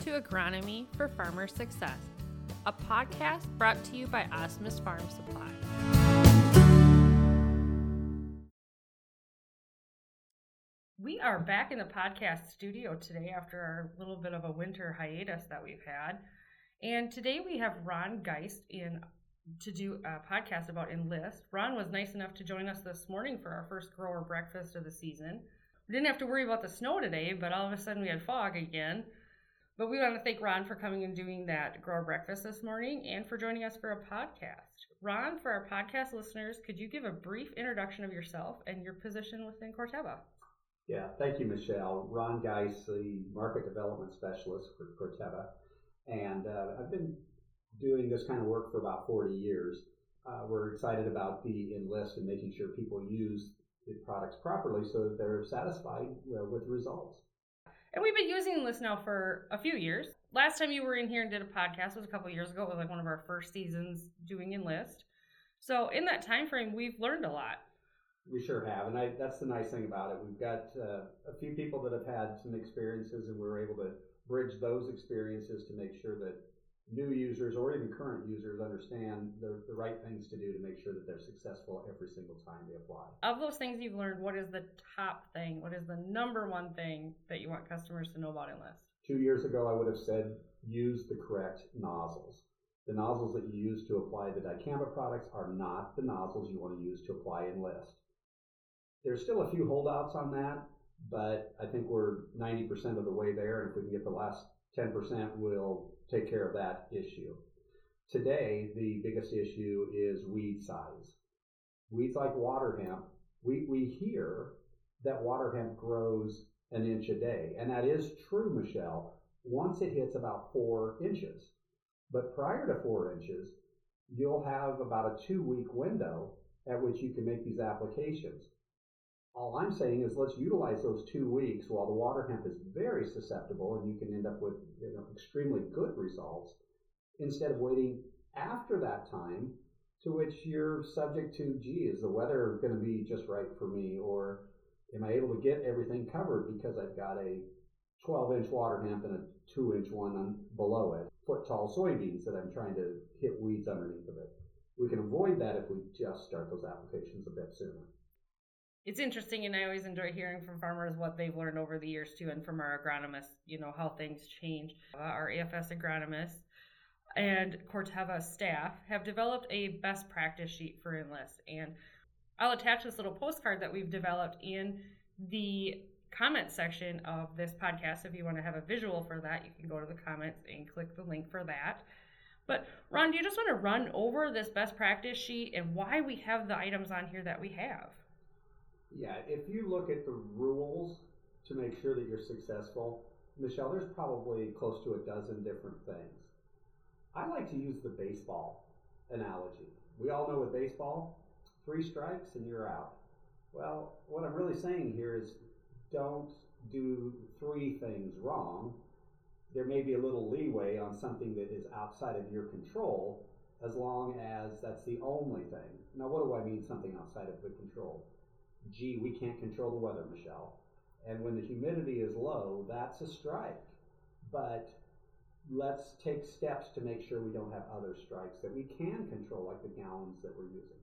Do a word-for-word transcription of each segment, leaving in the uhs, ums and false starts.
to Agronomy for Farmer Success, a podcast brought to you by Osmus Farm Supply. We are back in the podcast studio today after our little bit of a winter hiatus that we've had. And today we have Ron Geist in to do a podcast about Enlist. Ron was nice enough to join us this morning for our first grower breakfast of the season. We didn't have to worry about the snow today, but all of a sudden we had fog again. But we want to thank Ron for coming and doing that grower breakfast this morning and for joining us for a podcast. Ron, for our podcast listeners, could you give a brief introduction of yourself and your position within Corteva? Yeah, thank you, Michelle. Ron Geist, the Market Development Specialist for Corteva. And uh, I've been doing this kind of work for about forty years. Uh, we're excited about the Enlist and making sure people use the products properly so that they're satisfied uh, with the results. And we've been using Enlist now for a few years. Last time you were in here and did a podcast was a couple of years ago. It was like one of our first seasons doing Enlist. So in that time frame, we've learned a lot. We sure have, and I, that's the nice thing about it. We've got uh, a few people that have had some experiences, and we were able to bridge those experiences to make sure that new users or even current users understand the, the right things to do to make sure that they're successful every single time they apply. Of those things you've learned, what is the top thing? What is the number one thing that you want customers to know about Enlist? Two years ago, I would have said use the correct nozzles. The nozzles that you use to apply the dicamba products are not the nozzles you want to use to apply Enlist. There's still a few holdouts on that, but I think we're ninety percent of the way there, and if we can get the last ten percent, we'll take care of that issue. Today, the biggest issue is weed size. Weeds like water hemp, we, we hear that water hemp grows an inch a day, and that is true, Michelle, once it hits about four inches. But prior to four inches, you'll have about a two-week window at which you can make these applications. All I'm saying is let's utilize those two weeks while the water hemp is very susceptible and you can end up with you know, extremely good results instead of waiting after that time to which you're subject to, gee, is the weather going to be just right for me, or am I able to get everything covered because I've got a twelve-inch water hemp and a two-inch one on, below it, foot-tall soybeans that I'm trying to hit weeds underneath of it. We can avoid that if we just start those applications a bit sooner. It's interesting, and I always enjoy hearing from farmers what they've learned over the years, too, and from our agronomists, you know, how things change. Uh, our A F S agronomists and Corteva staff have developed a best practice sheet for Enlist, and I'll attach this little postcard that we've developed in the comment section of this podcast. If you want to have a visual for that, you can go to the comments and click the link for that. But, Ron, do you just want to run over this best practice sheet and why we have the items on here that we have? Yeah, if you look at the rules to make sure that you're successful, Michelle, there's probably close to a dozen different things. I like to use the baseball analogy. We all know with baseball, three strikes and you're out. Well, what I'm really saying here is don't do three things wrong. There may be a little leeway on something that is outside of your control as long as that's the only thing. Now, what do I mean something outside of the control? Gee, we can't control the weather, Michelle. And when the humidity is low, that's a strike. But let's take steps to make sure we don't have other strikes that we can control, like the gallons that we're using.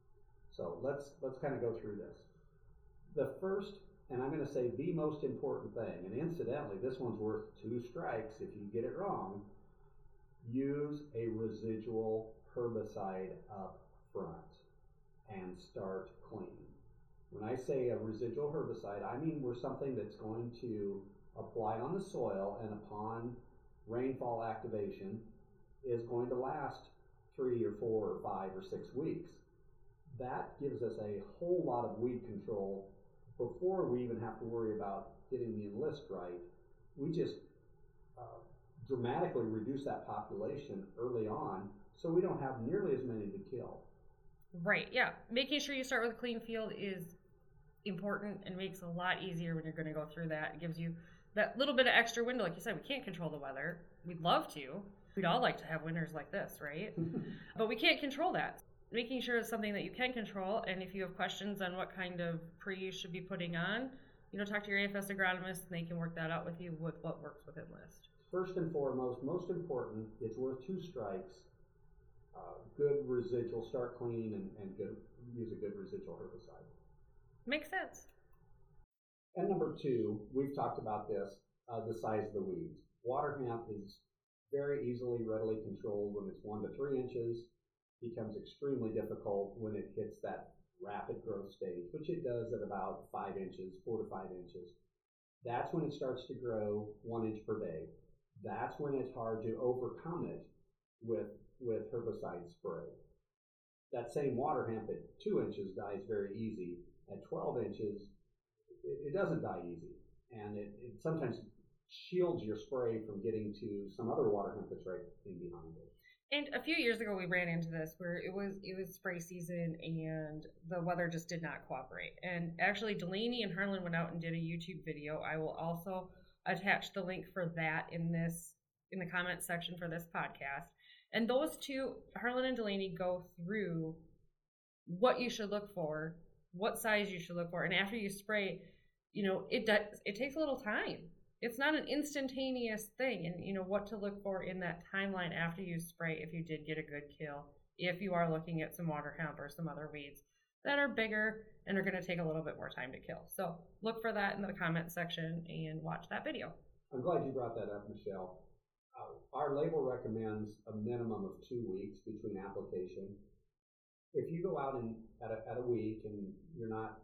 So let's let's kind of go through this. The first, and I'm going to say the most important thing, and incidentally, this one's worth two strikes if you get it wrong, use a residual herbicide up front and start clean. When I say a residual herbicide, I mean we're something that's going to apply on the soil and upon rainfall activation is going to last three or four or five or six weeks. That gives us a whole lot of weed control before we even have to worry about getting the Enlist right. We just uh, dramatically reduce that population early on so we don't have nearly as many to kill. Right, yeah. Making sure you start with a clean field is important and makes it a lot easier when you're going to go through that. It gives you that little bit of extra window. Like you said, we can't control the weather. We'd love to. We'd all like to have winters like this, right? But we can't control that. Making sure it's something that you can control, and if you have questions on what kind of pre you should be putting on, you know, talk to your A F S agronomist and they can work that out with you with what works with Enlist. first and foremost, most important, it's worth two strikes. Uh, good residual, start clean and, and good, use a good residual herbicide. Makes sense. And number two, we've talked about this, uh, the size of the weeds. Water hemp is very easily, readily controlled when it's one to three inches. Becomes extremely difficult when it hits that rapid growth stage, which it does at about five inches, four to five inches. That's when it starts to grow one inch per day. That's when it's hard to overcome it with, with herbicide spray. That same water hemp at two inches dies very easy. At twelve inches, it, it doesn't die easy. And it, it sometimes shields your spray from getting to some other water hemp that's right in behind it. And a few years ago, we ran into this where it was it was spray season and the weather just did not cooperate. And actually, Delaney and Harlan went out and did a YouTube video. I will also attach the link for that in this in the comment section for this podcast. And those two, Harlan and Delaney, go through what you should look for, what size you should look for, and after you spray, you know, it does it takes a little time. It's not an instantaneous thing, and you know what to look for in that timeline after you spray if you did get a good kill, if you are looking at some water hemp or some other weeds that are bigger and are going to take a little bit more time to kill. So look for that in the comment section and watch that video. I'm glad you brought that up, Michelle. Uh, our label recommends a minimum of two weeks between application. If you go out and at a, at a week and you're not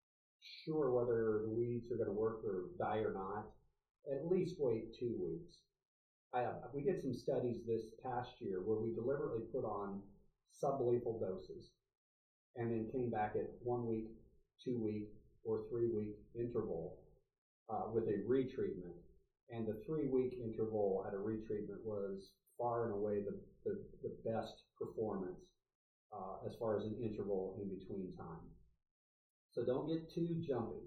sure whether the weeds are going to work or die or not, at least wait two weeks. I, uh, we did some studies this past year where we deliberately put on sublethal doses and then came back at one week, two week, or three week interval uh, with a retreatment. And the three week interval at a retreatment was far and away the, the, the best performance uh, as far as an interval in between time. So don't get too jumpy.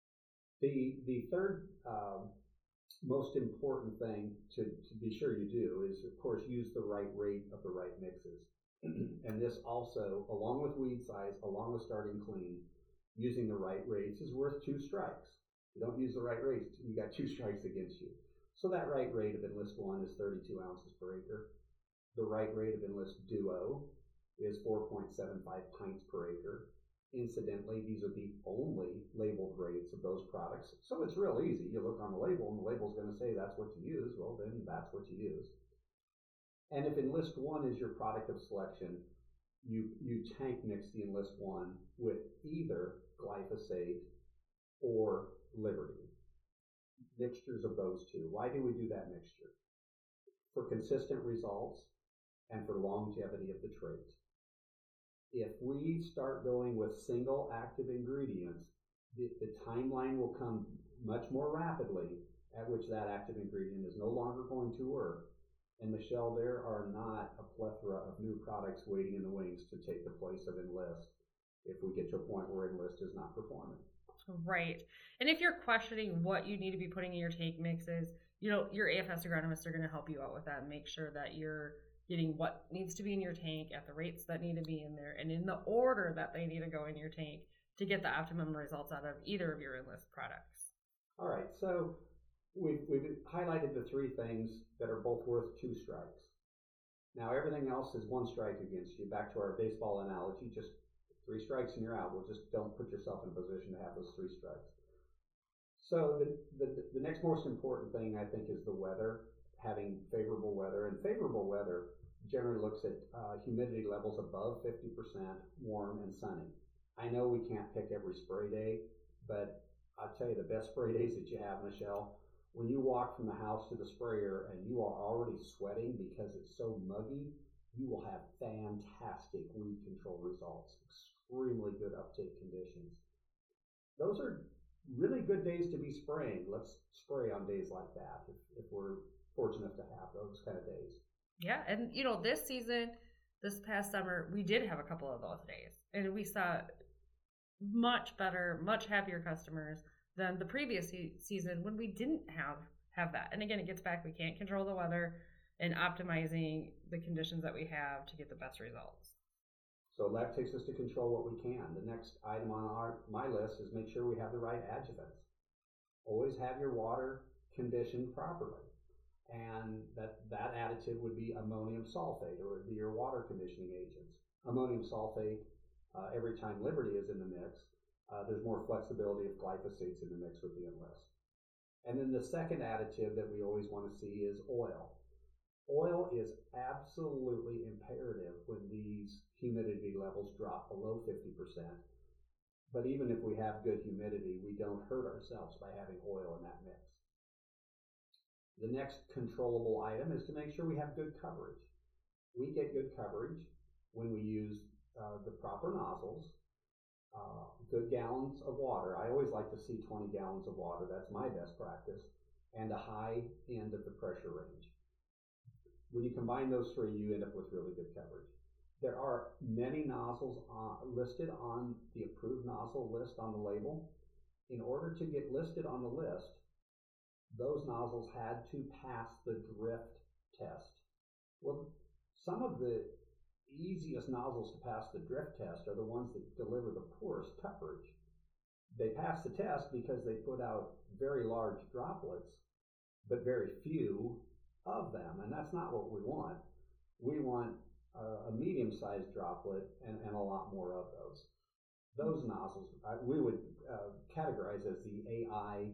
The, the third uh, most important thing to, to be sure you do is, of course, use the right rate of the right mixes. And this also, along with weed size, along with starting clean, using the right rates is worth two strikes. If you don't use the right rates, you got two strikes against you. So that right rate of Enlist one is thirty-two ounces per acre. The right rate of Enlist Duo is four point seven five pints per acre. Incidentally, these are the only labeled rates of those products. So it's real easy. You look on the label and the label's going to say that's what to use. Well, then that's what you use. And if Enlist one is your product of selection, you, you tank mix the Enlist one with either glyphosate or Liberty. Mixtures of those two. Why do we do that mixture? For consistent results and for longevity of the trait. If we start going with single active ingredients, the, the timeline will come much more rapidly at which that active ingredient is no longer going to work. And Michelle, there are not a plethora of new products waiting in the wings to take the place of Enlist if we get to a point where Enlist is not performing. Right. And if you're questioning what you need to be putting in your tank mixes, you know, your A F S agronomists are going to help you out with that and make sure that you're getting what needs to be in your tank at the rates that need to be in there and in the order that they need to go in your tank to get the optimum results out of either of your Enlist products. All right, so we've, we've highlighted the three things that are both worth two strikes. Now everything else is one strike against you. Back to our baseball analogy, just three strikes and you're out. Well, just don't put yourself in a position to have those three strikes. So the, the, the next most important thing, I think, is the weather. Having favorable weather, and favorable weather generally looks at uh, humidity levels above fifty percent, warm and sunny. I know we can't pick every spray day, but I'll tell you the best spray days that you have, Michelle, when you walk from the house to the sprayer and you are already sweating because it's so muggy, you will have fantastic weed control results, extremely good uptake conditions. Those are really good days to be spraying. Let's spray on days like that if, if we're fortunate to have those kind of days. Yeah, and you know, this season, this past summer, we did have a couple of those days, and we saw much better, much happier customers than the previous se- season when we didn't have have that. And again, it gets back, we can't control the weather and optimizing the conditions that we have to get the best results. So that takes us to control what we can. The next item on our my list is make sure we have the right adjuvants. Always have your water conditioned properly. And that, that additive would be ammonium sulfate, or it would be your water conditioning agents. Ammonium sulfate, uh, every time Liberty is in the mix, uh, there's more flexibility if glyphosate's in the mix with the Enlist. And then the second additive that we always want to see is oil. Oil is absolutely imperative when these humidity levels drop below fifty percent. But even if we have good humidity, we don't hurt ourselves by having oil in that mix. The next controllable item is to make sure we have good coverage. We get good coverage when we use uh, the proper nozzles, uh, good gallons of water. I always like to see twenty gallons of water. That's my best practice, and a high end of the pressure range. When you combine those three, you end up with really good coverage. There are many nozzles uh, listed on the approved nozzle list on the label. In order to get listed on the list, those nozzles had to pass the drift test. Well, some of the easiest nozzles to pass the drift test are the ones that deliver the poorest coverage. They pass the test because they put out very large droplets, but very few of them, and that's not what we want. We want a, a medium-sized droplet and, and a lot more of those. Those nozzles uh, we would uh, categorize as the A I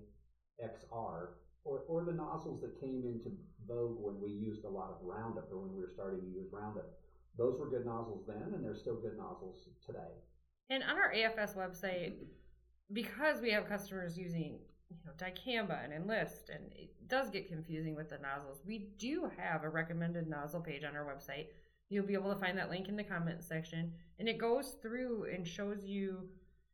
X R, or, or the nozzles that came into vogue when we used a lot of Roundup, or when we were starting to use Roundup. Those were good nozzles then, and they're still good nozzles today. And on our A F S website, because we have customers using, you know, dicamba and Enlist, and it does get confusing with the nozzles, we do have a recommended nozzle page on our website. You'll be able to find that link in the comment section, and it goes through and shows you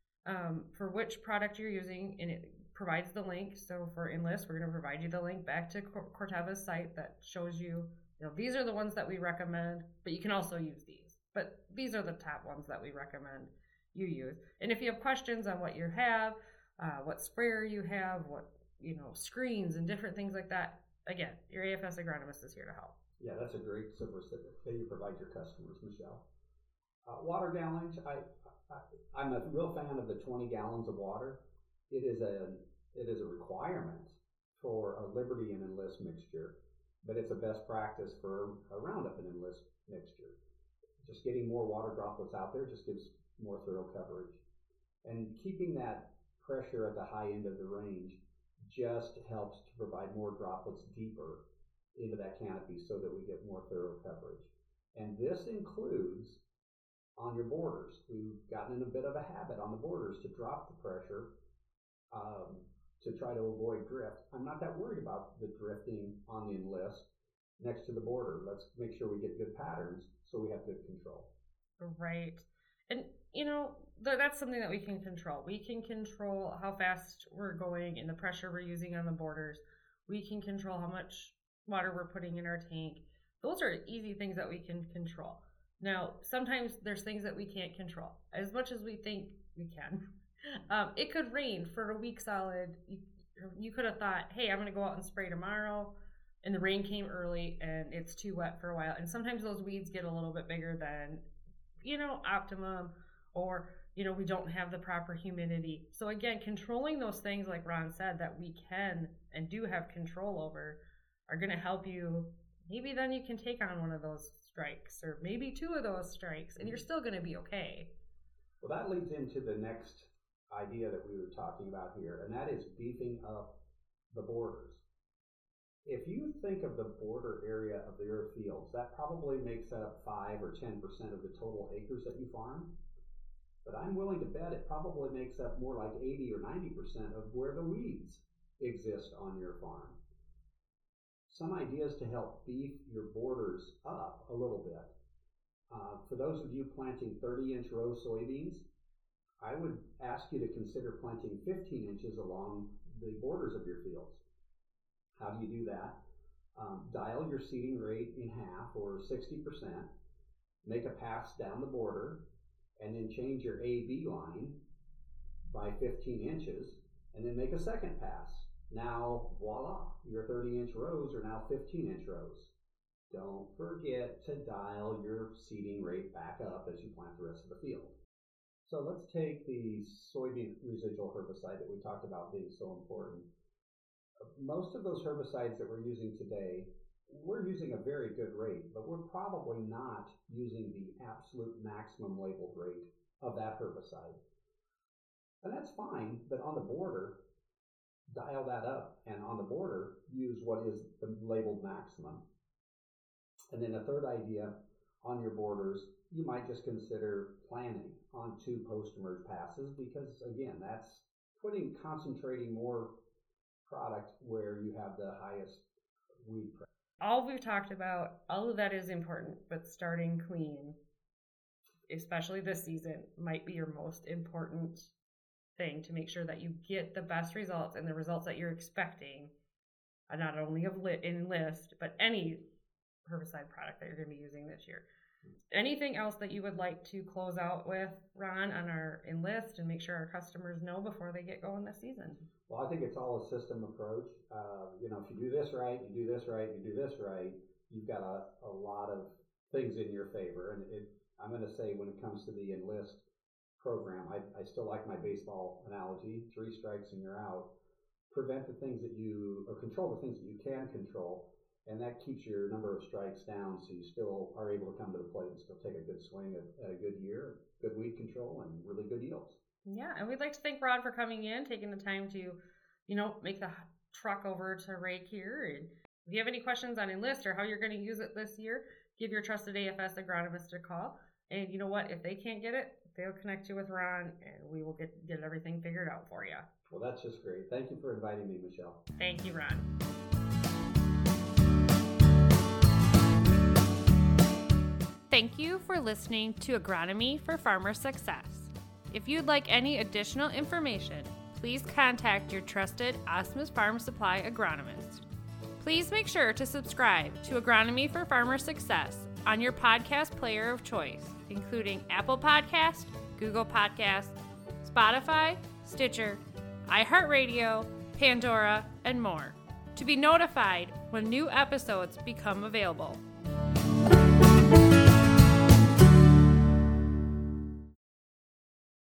um, for which product you're using, and it provides the link. So for Enlist, we're going to provide you the link back to Corteva's site that shows you, you know, these are the ones that we recommend, but you can also use these. But these are the top ones that we recommend you use. And if you have questions on what you have, uh, what sprayer you have, what, you know, screens and different things like that, again, your A F S agronomist is here to help. Yeah, that's a great service that you provide your customers, Michelle. Uh, water gallons, I, I, I'm a real fan of the twenty gallons of water. It is a it is a requirement for a Liberty and Enlist mixture, but it's a best practice for a Roundup and Enlist mixture. Just getting more water droplets out there just gives more thorough coverage. And keeping that pressure at the high end of the range just helps to provide more droplets deeper into that canopy so that we get more thorough coverage. And this includes on your borders. We've gotten in a bit of a habit on the borders to drop the pressure um, to try to avoid drift. I'm not that worried about the drifting on the Enlist next to the border. Let's make sure we get good patterns so we have good control. Right. And, you know, th- that's something that we can control. We can control how fast we're going and the pressure we're using on the borders. We can control how much water we're putting in our tank. Those are easy things that we can control. Now, sometimes there's things that we can't control as much as we think we can. Um, it could rain for a week solid. You, you could have thought, hey, I'm going to go out and spray tomorrow, and the rain came early and it's too wet for a while. And sometimes those weeds get a little bit bigger than, you know, optimum, or, you know, we don't have the proper humidity. So again, controlling those things, like Ron said, that we can and do have control over are going to help you. Maybe then you can take on one of those strikes, or maybe two of those strikes, and you're still going to be okay. Well, that leads into the next idea that we were talking about here, and that is beefing up the borders. If you think of the border area of your fields, that probably makes up five or ten percent of the total acres that you farm. But I'm willing to bet it probably makes up more like eighty or ninety percent of where the weeds exist on your farm. Some ideas to help beef your borders up a little bit. Uh, for those of you planting thirty inch row soybeans, I would ask you to consider planting fifteen inches along the borders of your fields. How do you do that? Um, dial your seeding rate in half, or sixty percent, make a pass down the border, and then change your A B line by fifteen inches, and then make a second pass. Now, voila, your thirty inch rows are now fifteen inch rows. Don't forget to dial your seeding rate back up as you plant the rest of the field. So let's take the soybean residual herbicide that we talked about being so important. most of those herbicides that we're using today, we're using a very good rate, but we're probably not using the absolute maximum labeled rate of that herbicide. And that's fine, but on the border, dial that up, and on the border, use what is the labeled maximum. And then a third idea, on your borders, you might just consider planting on two post-emerge passes, because again, that's putting, concentrating more product where you have the highest weed pressure. All we've talked about, all of that is important, but starting clean, especially this season, might be your most important thing to make sure that you get the best results and the results that you're expecting, uh, not only of lit Enlist, but any herbicide product that you're going to be using this year. Anything else that you would like to close out with, Ron, on our Enlist and make sure our customers know before they get going this season? Well, I think it's all a system approach. Uh, you know, if you do this right, you do this right, you do this right, you've got a, a lot of things in your favor. And it, I'm going to say when it comes to the Enlist program, I, I still like my baseball analogy, three strikes and you're out. Prevent the things that you, or control the things that you can control, and that keeps your number of strikes down so you still are able to come to the plate and still take a good swing at, at a good year, good weed control, and really good yields. Yeah, and we'd like to thank Rod for coming in, taking the time to, you know, make the truck over to rake here. And if you have any questions on Enlist or how you're going to use it this year, give your trusted A F S agronomist a call. And you know what? If they can't get it, they'll connect you with Ron, and we will get, get everything figured out for you. Well, that's just great. Thank you for inviting me, Michelle. Thank you, Ron. Thank you for listening to Agronomy for Farmer Success. If you'd like any additional information, please contact your trusted Osmus Farm Supply agronomist. Please make sure to subscribe to Agronomy for Farmer Success on your podcast player of choice, including Apple Podcast, Google Podcast, Spotify, Stitcher, iHeartRadio, Pandora, and more, to be notified when new episodes become available.